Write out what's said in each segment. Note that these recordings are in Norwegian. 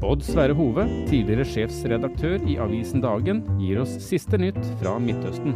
Odd Sverre Hove, tidligere sjefsredaktør i avisen Dagen, gir oss siste nytt fra Midtøsten.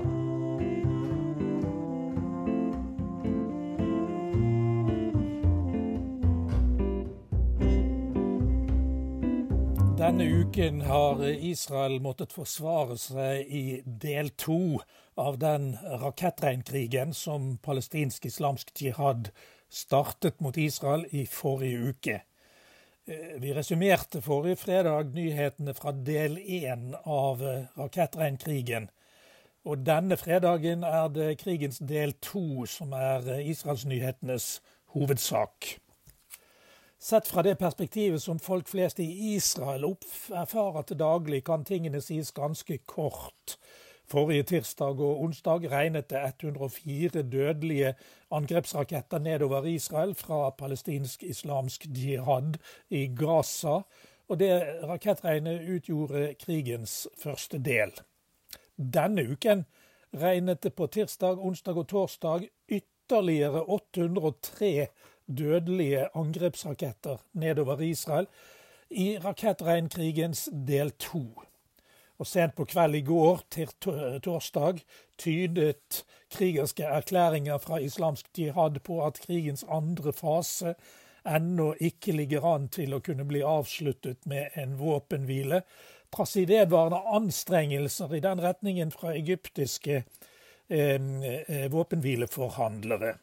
Denne uken har Israel måttet forsvare seg i del 2 av den rakettregnkrigen som palestinsk islamsk jihad startet mot Israel i forrige uke. Vi resumerte forrige fredag nyhetene fra del 1 av rakettregnkrigen, og denne fredagen er det krigens del 2 som er Israels nyhetenes hovedsak. Sett fra det perspektivet som folk flest i Israel erfarer til daglig, kan tingene sies ganske kort. Forrige tirsdag og onsdag regnet det 104 dødelige angrepsraketter nedover Israel fra palestinsk islamsk jihad i Gaza, og det rakettregnet utgjorde krigens første del. Denne uken regnet det på tirsdag, onsdag og torsdag ytterligere 803 dødelige angrepsraketter nedover Israel i rakettregnkrigens del 2. Og sent på kveld i går til torsdag tydet krigerske erklæringer fra islamsk jihad på at krigens andre fase ennå ikke ligger an til å kunne bli avsluttet med en våpenhvile, trass i vedvarende anstrengelser i den retningen fra egyptiske våpenhvileforhandlere.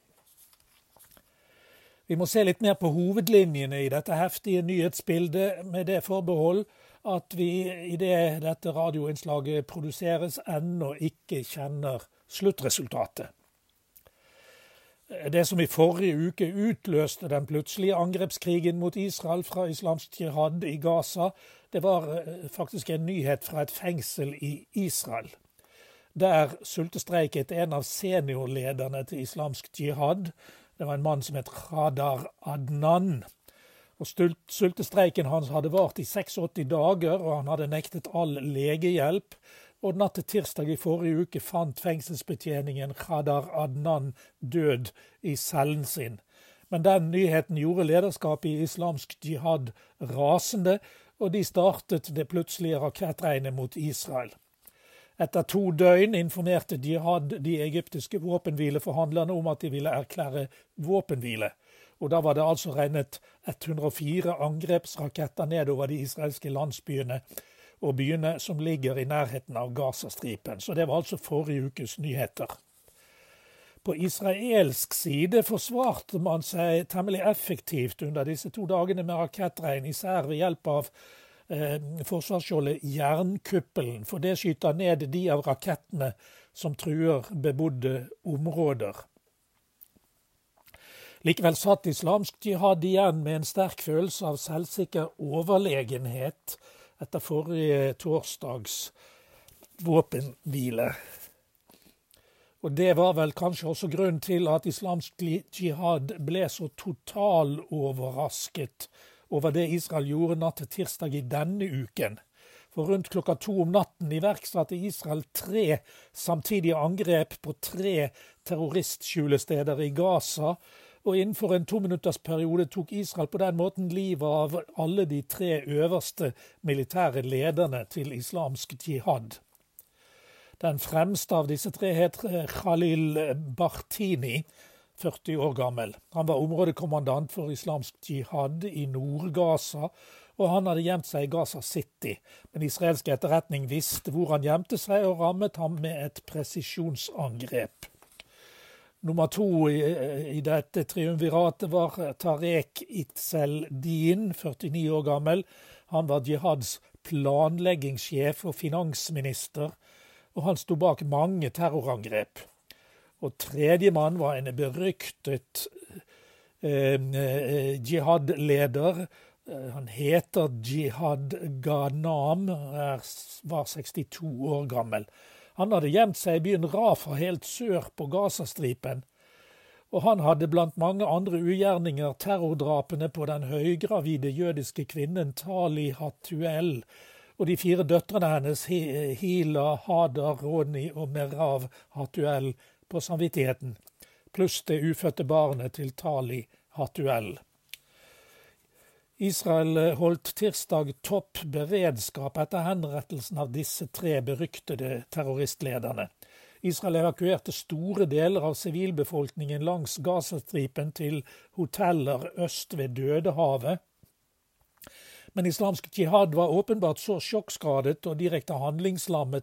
Vi må se litt mer på hovedlinjene i dette heftige nyhetsbildet, med det forbehold at vi i dette radioinnslaget produseres ennå ikke kjenner sluttresultatet. Det som i forrige uke utløste den plutselige angrepskrigen mot Israel fra islamsk jihad i Gaza, det var faktisk en nyhet fra et fengsel i Israel. Der sultestreiket en av seniorlederne til islamsk jihad. Det var en mann som het Khadar Adnan. Og sultestreiken hans hadde vart i 86 dager, og han hadde nektet all legehjelp. Og natt til tirsdag i forrige uke fant fengselsbetjeningen Khadar Adnan død i cellen sin. Men den nyheten gjorde lederskapet i islamsk jihad rasende, og de startet det plutselige rakettregnet mot Israel. Etter 2 døgn informerte jihad de egyptiske våpenhvileforhandlerne om at de ville erklære våpenhvile. Og da var det altså regnet 104 angrepsraketter nedover de israelske landsbyene og byene som ligger i nærheten av Gazastripen. Så det var altså forrige ukes nyheter. På israelsk side forsvarte man seg temmelig effektivt under disse 2 dagene med rakettregn, især ved hjelp av forsvarsskjoldet Jernkuppelen, for det skyter ned de av rakettene som truer bebodde områder. Likevel satt islamsk jihad igjen med en sterk følelse av selvsikker overlegenhet etter forrige torsdags våpenhvile. Og det var vel kanskje også grunn til at islamsk jihad ble så totaloverrasket over det Israel gjorde natt til tirsdag i denne uken. For rundt klokka 2 om natten iverksatte Israel 3 samtidige angrep på 3 terroristskjulesteder i Gaza, og innenfor en 2-minutters periode tok Israel på den måten livet av alle de 3 øverste militære lederne til islamsk jihad. Den fremste av disse 3 het Khalil Bartini, 40 år gammel. Han var områdekommandant for islamsk jihad i Nord-Gaza, og han hadde gjemt seg i Gaza City. Men israelsk etterretning visste hvor han gjemte seg og rammet ham med et presisjonsangrep. Nummer 2 i dette triumviratet var Tarek Itzel-Din, 49 år gammel. Han var jihads planleggingssjef og finansminister, og han sto bak mange terrorangrep. Og tredjemann var en beryktet jihad-leder. Han heter Jihad Ghanam, var 62 år gammel. Han hadde gjemt seg i byen Rafah helt sør på Gazastripen, og han hadde blant mange andre ugjerninger terrordrapene på den høygravide jødiske kvinnen Tali Hatuel, og de 4 døtrene hennes, Hila, Hadar, Roni og Merav Hatuel, på samvittigheten, pluss det ufødte barnet til Tali Hatuel. Israel holdt tirsdag topp beredskap etter henrettelsen av disse 3 beryktede terroristlederne. Israel evakuerte store deler av sivilbefolkningen langs Gazastripen til hoteller øst ved Dødehavet. Men Islamsk Jihad var åpenbart så sjokkskadet og direkte handlingslammet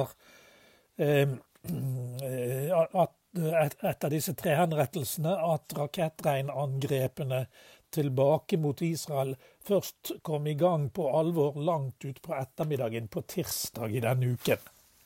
etter disse 3 henrettelsene at rakettregnangrepene tilbake mot Israel først kom i gang på alvor langt ut på ettermiddagen på tirsdag i denne uken.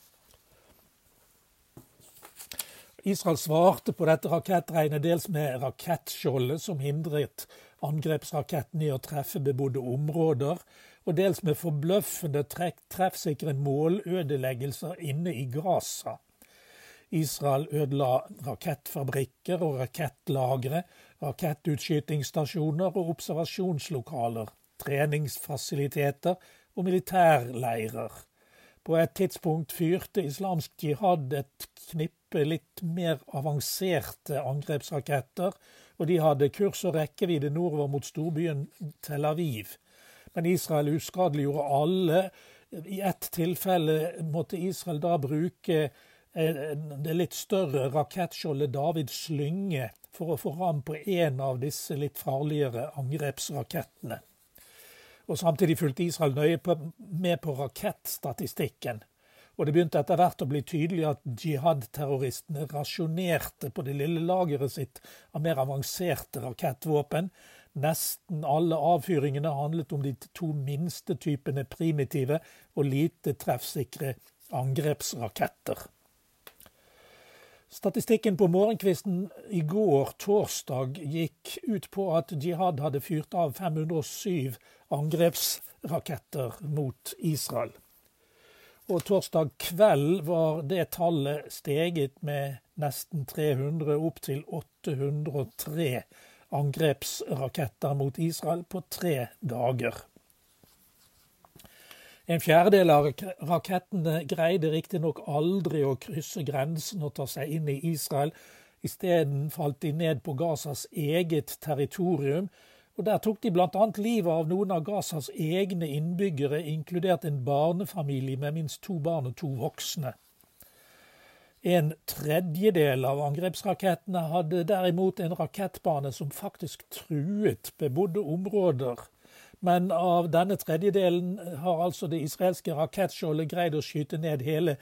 Israel svarte på dette rakettregnet dels med rakettskjoldet som hindret angrepsraketten i å treffe bebodde områder, og dels med forbløffende treffsikre målødeleggelser inne i Gaza. Israel ødela rakettfabrikker og rakettlagre, rakettutskytingsstasjoner og observasjonslokaler, treningsfasiliteter og militærleirer. På et tidspunkt fyrte Islamsk Jihad et knippe litt mer avanserte angrepsraketter, og de hadde kurs og rekkevidde nordover mot storbyen Tel Aviv. Men Israel uskadeliggjorde alle. I ett tilfelle måtte Israel da bruke det litt større rakettskjoldet David Slynge for å få ram på en av disse litt farligere angrepsrakettene. Og samtidig fulgte Israel nøye med på rakettstatistikken. Og det begynte etter hvert å bli tydelig at jihad-terroristene rasjonerte på det lille lageret sitt av mer avanserte rakettvåpen. Nesten alle avfyringene handlet om de 2 minste typene primitive og lite treffsikre angrepsraketter. Statistikken på morgenkvisten i går, torsdag, gikk ut på at Jihad hadde fyrt av 507 angrepsraketter mot Israel. Og torsdag kveld var det tallet steget med nesten 300 opp til 803 angrepsraketter mot Israel på 3 dager. En fjerdedel av rakettene greide riktignok aldri å krysse grensen og ta seg inn i Israel. Isteden falt de ned på Gazas eget territorium, og der tok de blant annet livet av noen av Gazas egne innbyggere, inkludert en barnefamilie med minst 2 barn og 2 voksne. En tredjedel av angrepsrakettene hadde derimot en rakettbane som faktisk truet bebodde områder. Men av denne tredjedelen har altså det israelske rakettskjoldet greid å skyte ned hele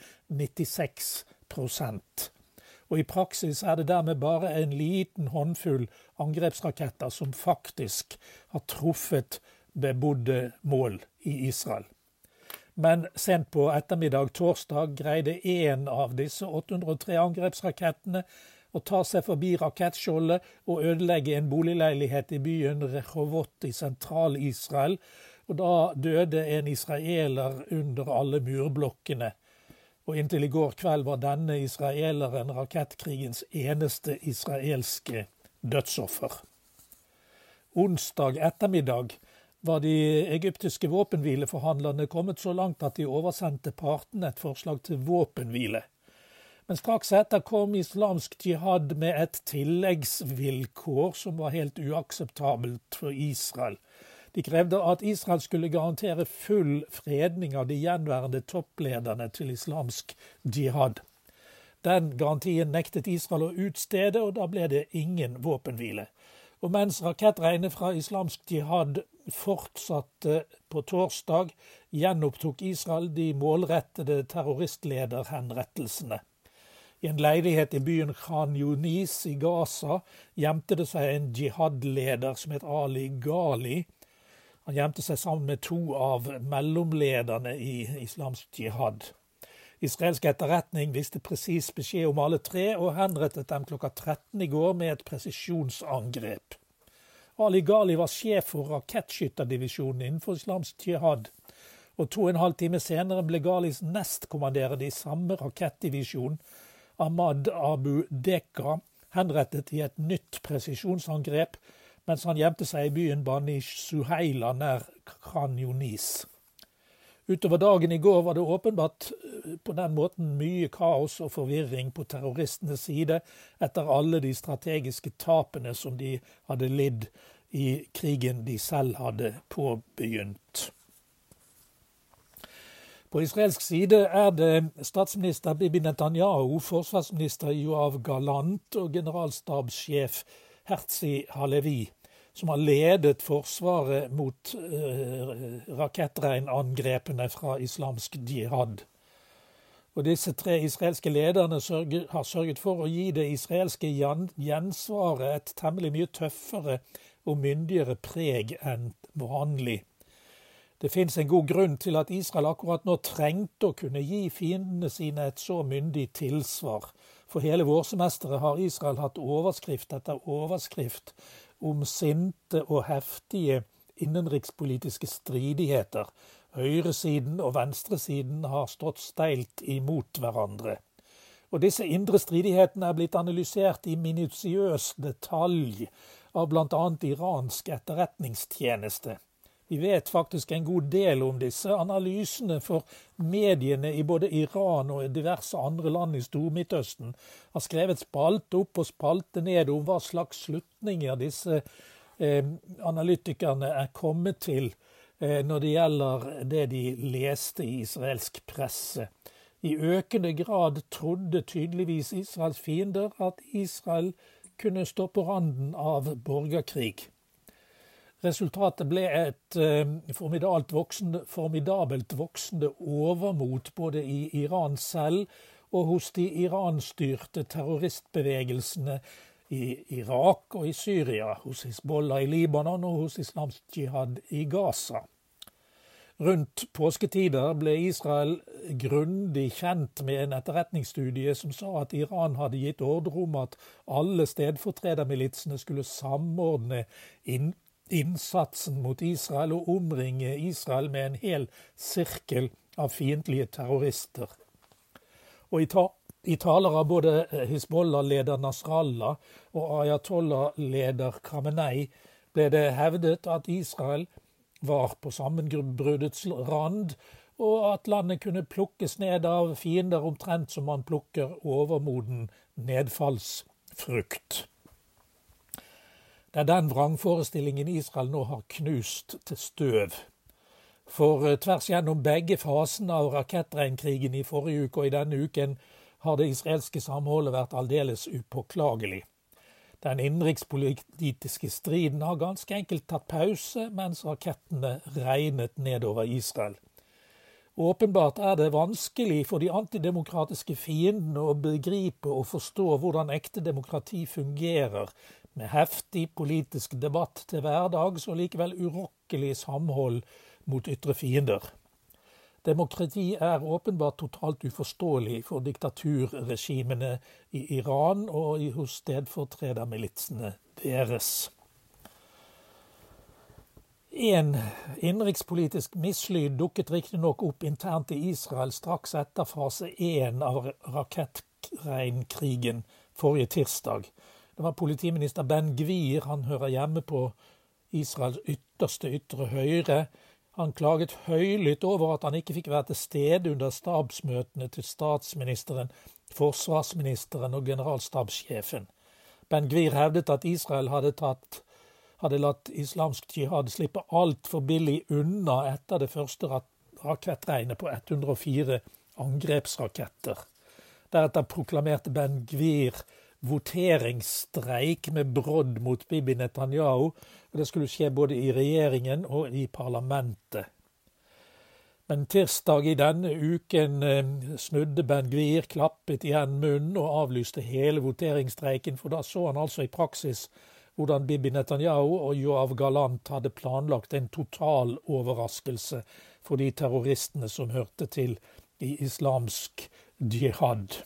96%. Og i praksis er det dermed bare en liten håndfull angrepsraketter som faktisk har truffet bebodde mål i Israel. Men sent på ettermiddag torsdag greide en av disse 803 angrepsrakettene å ta seg forbi rakettskjoldet og ødelegge en boligleilighet i byen Rehovot i sentral-Israel, og da døde en israeler under alle murblokkene. Og inntil i går kveld var denne israeleren rakettkrigens eneste israelske dødsoffer. Onsdag ettermiddag var de egyptiske våpenhvileforhandlerne kommet så langt at de oversendte partene et forslag til våpenhvile. Men straks etter kom Islamsk Jihad med et tilleggsvilkår som var helt uakseptabelt for Israel. De krevde at Israel skulle garantere full fredning av de gjenværende topplederne til Islamsk Jihad. Den garantien nektet Israel å utstede, og da ble det ingen våpenhvile. Og mens rakettregnet fra Islamsk Jihad fortsatte på torsdag, gjenopptok Israel de målrettede terroristlederhenrettelsene. I en leilighet i byen Khan Yunis i Gaza gjemte det seg en jihad-leder som het Ali Ghali. Han gjemte seg sammen med 2 av mellomlederne i Islamsk Jihad. Israelsk etterretning visste presis beskjed om alle 3 og henrettet dem klokka 13 i går med et presisjonsangrep. Ali Ghali var sjef for rakettskytterdivisjonen innenfor Islamsk Jihad, og 2,5 timer senere ble Ghalis nestkommanderende i samme rakettdivisjon, Ahmad Abu Deka, henrettet i et nytt presisjonsangrep, mens han gjemte seg i byen Bani Suheila nær Khan Yunis. Utover dagen i går var det åpenbart på den måten mye kaos og forvirring på terroristenes side etter alle de strategiske tapene som de hadde lidd i krigen de selv hadde påbegynt. På israelsk side det statsminister Bibi Netanyahu, forsvarsminister Yoav Gallant og generalstabssjef Herzi Halevi, som har ledet forsvaret mot rakettregnangrepene fra islamsk jihad. Og disse 3 israelske lederne har sørget for å gi det israelske gjensvaret et temmelig mye tøffere og myndigere preg enn vanlig. Det finnes en god grunn til at Israel akkurat nå trengte å kunne gi fiendene sine et så myndig tilsvar. For hele vårsemesteret har Israel hatt overskrift etter overskrift om sinte og heftige innenrikspolitiske stridigheter. Høyresiden og venstresiden har stått steilt imot hverandre. Og disse indre stridighetene blitt analysert i minutiøs detalj av blant annet iransk etterretningstjeneste. Vi vet faktisk en god del om disse analysene, for mediene i både Iran og diverse andre land i Stormidtøsten har skrevet spalte opp og spalte ned om hva slags slutninger disse analytikerne kommet til når det gjelder det de leste i israelsk presse. I økende grad trodde tydeligvis Israels fiender at Israel kunne stå på randen av borgerkrig. Resultatet ble et formidabelt voksende overmot både i Iran selv og hos de iranstyrte terroristbevegelsene i Irak og i Syria, hos Hizbollah i Libanon og hos islamsk jihad i Gaza. Rundt påsketider ble Israel grundig kjent med en etterretningsstudie som sa at Iran hadde gitt ordre om at alle stedfortredermilitsene skulle samordne innsatsen mot Israel og omringe Israel med en hel sirkel av fiendtlige terrorister. Og i taler av både Hizbollah-leder Nasrallah og Ayatollah-leder Khamenei ble det hevdet at Israel var på sammenbruddets rand, og at landet kunne plukkes ned av fiender omtrent som man plukker overmoden nedfallsfrukt. Det den vrangforestillingen Israel nå har knust til støv. For tvers gjennom begge fasene av rakettregnkrigen i forrige uke og i denne uken har det israelske samholdet vært aldeles upåklagelig. Den innenrikspolitiske striden har ganske enkelt tatt pause mens rakettene regnet nedover Israel. Åpenbart det vanskelig for de antidemokratiske fiendene å begripe og forstå hvordan ekte demokrati fungerer, med heftig politisk debatt til hverdags og likevel urokkelig samhold mot ytre fiender. Demokrati åpenbart totalt uforståelig for diktaturregimene i Iran og hos stedfortredermilitsene deres. En innenrikspolitisk mislyd dukket riktignok opp internt i Israel straks etter fase 1 av rakettregnkrigen forrige tirsdag. Det var politiminister Ben Gvir, han hører hjemme på Israels ytterste ytre høyre. Han klaget høylytt over at han ikke fikk være til stede under stabsmøtene til statsministeren, forsvarsministeren og generalstabssjefen. Ben Gvir hevdet at Israel hadde latt islamsk jihad slippe alt for billig unna etter det første rakettregnet på 104 angrepsraketter. Deretter proklamerte Ben Gvir voteringsstreik med brodd mot Bibi Netanyahu, og det skulle skje både i regjeringen og i parlamentet. Men tirsdag i denne uken snudde Ben Gvir, klappet igjen munnen og avlyste hele voteringsstreiken, for da så han altså i praksis hvordan Bibi Netanyahu og Yoav Gallant hadde planlagt en total overraskelse for de terroristene som hørte til i islamsk jihad.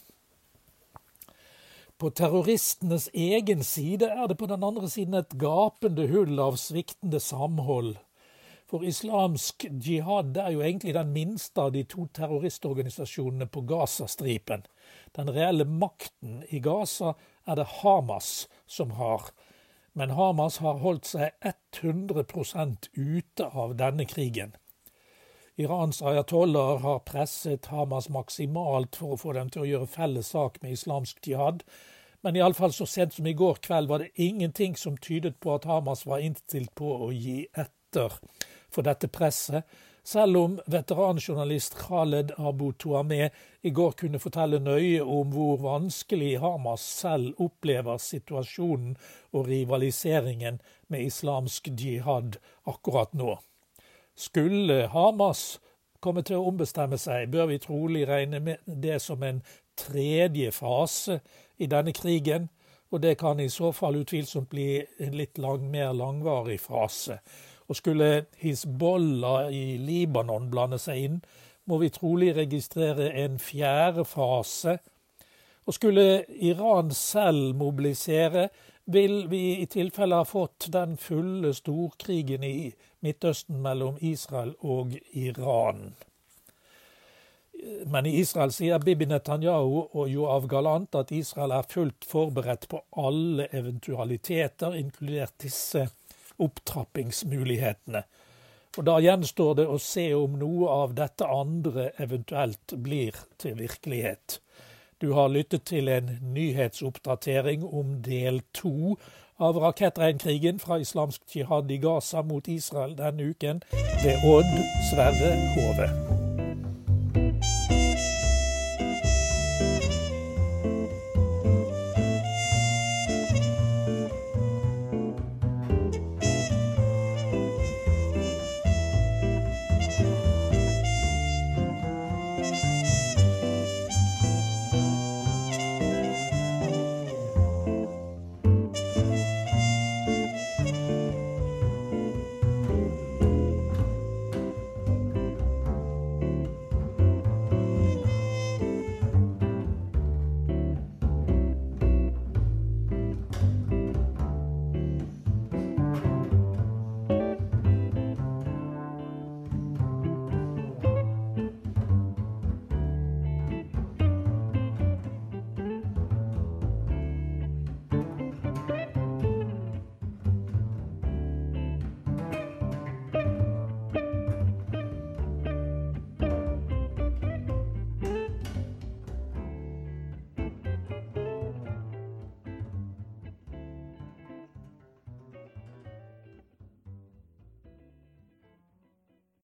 På terroristenes egen side det på den andre siden et gapende hull av sviktende samhold. For islamsk jihad jo egentlig den minste av de 2 terroristorganisasjonene på Gazastripen. Den reelle makten i Gaza det Hamas som har. Men Hamas har holdt seg 100% ute av denne krigen. Irans ayatollaher har presset Hamas maksimalt for å få dem til å gjøre felles sak med islamsk jihad, Men i alle fall så sent som i går kveld var det ingenting som tydet på at Hamas var innstilt på å gi etter for dette presset, selv om veteranjournalist Khaled Abu Tuameh i går kunne fortelle nøye om hvor vanskelig Hamas selv opplever situasjonen og rivaliseringen med islamsk jihad akkurat nå. Skulle Hamas komme til å ombestemme seg, bør vi trolig regne med det som en tredje fase i denne krigen, og det kan i så fall utvilsomt bli en litt mer langvarig fase. Og skulle Hizbollah i Libanon blande seg inn, må vi trolig registrere en fjerde fase. Og skulle Iran selv mobilisere, vil vi i tilfelle ha fått den fulle storkrigen i Midtøsten mellom Israel og Iran. Men i Israel sier Bibi Netanyahu og Yoav Galant at Israel er fullt forberedt på alle eventualiteter, inkludert disse opptrappingsmulighetene. Og da gjenstår det å se om noe av dette andre eventuelt blir til virkelighet. Du har lyttet til en nyhetsoppdatering om del 2 av rakettregnkrigen fra islamsk jihad i Gaza mot Israel denne uken ved Odd Sverre Hove.